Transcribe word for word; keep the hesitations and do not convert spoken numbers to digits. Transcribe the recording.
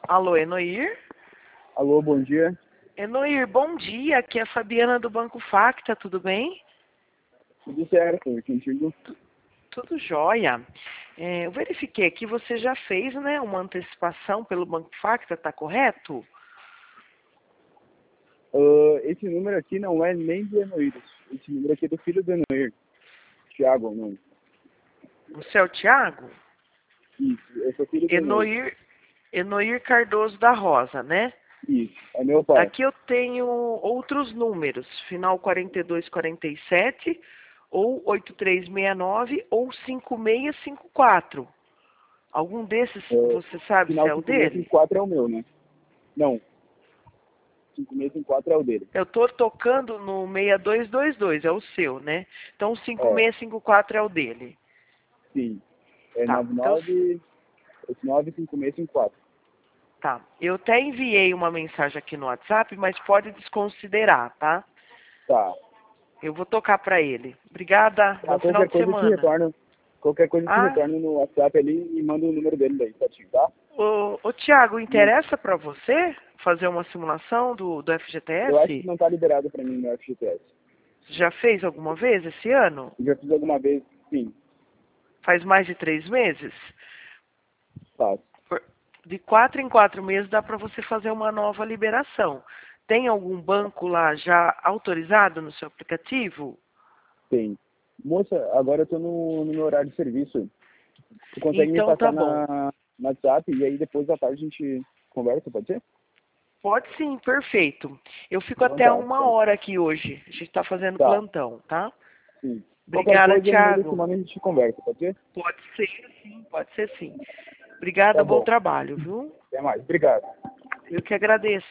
Alô, Enoir? Alô, bom dia. Enoir, bom dia. Aqui é a Fabiana do Banco Facta, tudo bem? Tudo certo, contigo? Tudo jóia. É, eu verifiquei aqui, você já fez, né, uma antecipação pelo Banco Facta, tá correto? Uh, esse número aqui não é nem de Enoíros. Esse número aqui é do filho do Enoir. Thiago, não. Você é o Thiago? Isso, eu sou filho do Enoir. Enoir, Enoir Cardoso da Rosa, né? Isso, é meu pai. Aqui eu tenho outros números, final quarenta e dois quarenta e sete, ou oito três seis nove, ou cinco seis cinco quatro. Algum desses Uh, você sabe se final é o cinco seis dele? cinco quatro é o meu, né? Não, cinco seis cinco quatro é o dele. Eu estou tocando no seis dois dois dois, é o seu, né? Então cinco É, seis cinco quatro é o dele. sim. É Tá, então nove nove oito nove cinco seis cinco quatro. tá. Eu até enviei uma mensagem aqui no WhatsApp, mas pode desconsiderar, tá? Tá. Eu vou tocar para ele. Obrigada, bom Ah, final qualquer de coisa te semana. retorna. Qualquer coisa te Ah, retorna no WhatsApp ali e manda o número dele daí, certinho, tá? ô, ô Tiago, Não, interessa para você fazer uma simulação do, do eu acho que F G T S? não tá liberado pra mim no F G T S. Já fez alguma vez esse ano? Eu já fiz alguma vez, sim, Faz mais de três meses? faz. Por- De quatro em quatro meses dá para você fazer uma nova liberação. Tem algum banco lá já autorizado no seu aplicativo? Tem. Moça, agora eu tô no, no meu horário de serviço. Tu consegue me Então tá passar bom. na, no WhatsApp e aí depois da tarde a gente conversa, pode ser? Pode sim, perfeito. Eu fico Então até tá, uma então. hora aqui hoje. A gente está fazendo Tá, plantão, tá? sim. Qualquer Obrigada, coisa, no meio da Thiago. semana a gente conversa, pode ser? Pode ser sim, pode ser sim. Obrigada, Tá bom bom. trabalho, viu? Até mais. Obrigado. Eu que agradeço.